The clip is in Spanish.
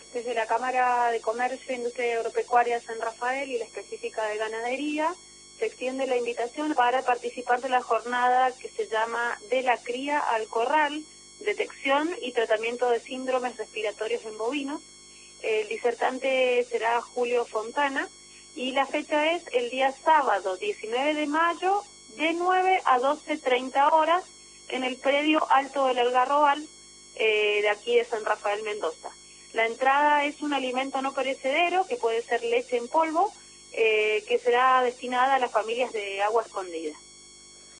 Desde la Cámara de Comercio, Industria y Agropecuaria San Rafael y la específica de Ganadería, se extiende la invitación para participar de la jornada que se llama De la Cría al Corral, detección y tratamiento de síndromes respiratorios en bovinos. El disertante será Julio Fontana y la fecha es el día sábado 19 de mayo de 9 a 12:30 horas en el predio Alto del Algarrobal de aquí de San Rafael, Mendoza. La entrada es un alimento no perecedero, que puede ser leche en polvo, que será destinada a las familias de Agua Escondida.